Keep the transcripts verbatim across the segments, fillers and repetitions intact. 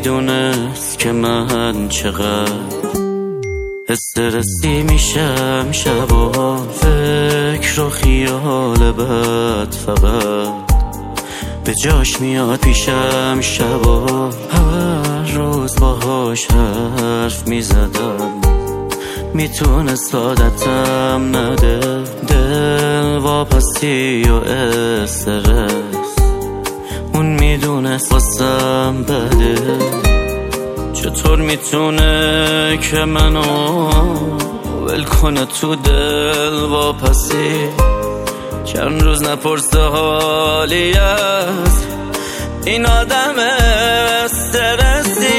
میدونست که من چقدر استرسی میشم شبا، فکر و خیال بد فقط به جاش میاد پیشم شبا. هر روز باهاش حرف میزدم، میتونست عادتم نده، دل واپسی و استرس اون میدونست واسم بده. چطور میتونه که منو ول کنه تو دل واپسی، چند روز نپرسه حالی از این آدم استرسی.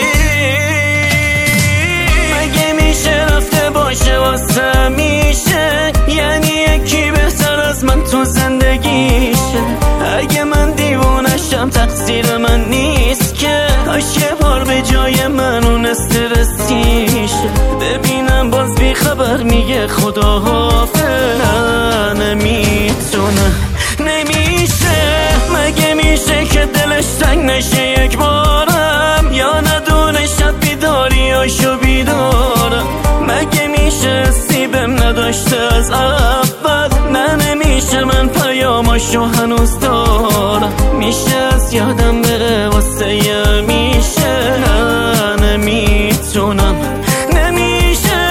مگه میشه رفته باشه واسه میشه، یعنی یکی بهتر از من تو زندگیشه. اگه من دیوونشم تقصیر من نیست که، کاش یه بار به جای من اون استرسیشه. ببینم باز بی خبر میگه خدا حافظ، نه نمیتونه نمیشه. مگه میشه که دلش تنگ نشه یک بارم، یا ندونه شب بیداریاشو بیدارم. مگه میشه سیبم نداشته از اول، نه نمیشه من پیاماشو هنوز دارم. میشه از یادم بره واسه یه میشه، نه نمیتونم نمیشه.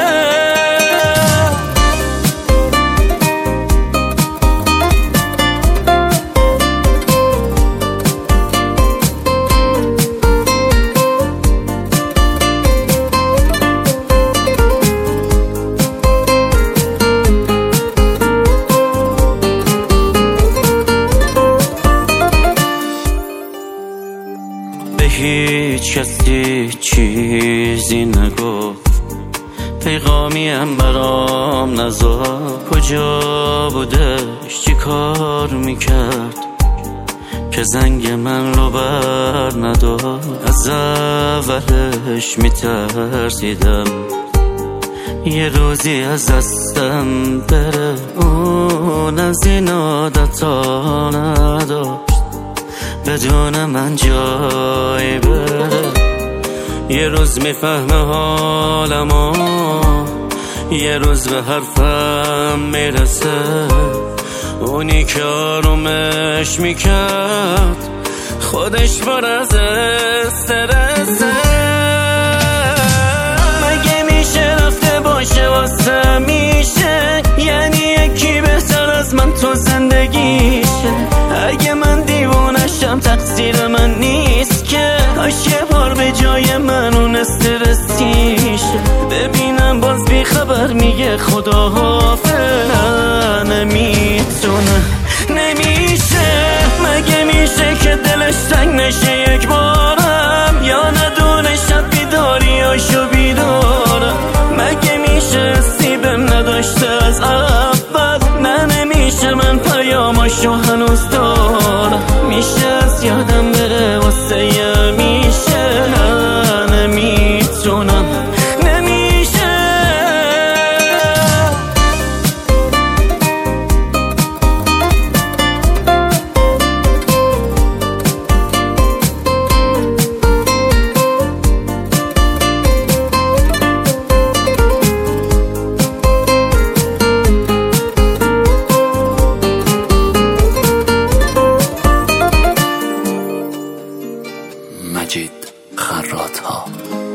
هیچ کسی چیزی نگفت، پیغامی هم برام نذاشت. کجا بودش چی کار میکرد که زنگ من رو بر نداشت؟ از اولش میترسیدم یه روزی از دستم بره، اون از این عادتا نداشت بدون من جای بره. یه روز میفهمه حالمو، یه روز به حرفم میرسه. اونی که آرومش میکرد خودش پر از استرسه. مگه میشه رفته باشه واسه میشه، یعنی یکی بهتر از من تو زندگیشه. اگه من دیوونشم تقصیر من نیست که، کاش یه بار به جای من اون استرسیشه. ببینم باز بی خبر میگه خدا حافظ، نه نمیتونه نمیشه. مگه میشه که دلش تنگ نشه یک بارم، یا ندونه شب بیداریاشو بیدارم. مگه میشه سیبم نداشته از اول، نه نمیشه من پیاماشو هنوز دارم. میشه از یادم بره واسه یه میشه، نه نمیتونم نمیشه. مجید خراط‌ها.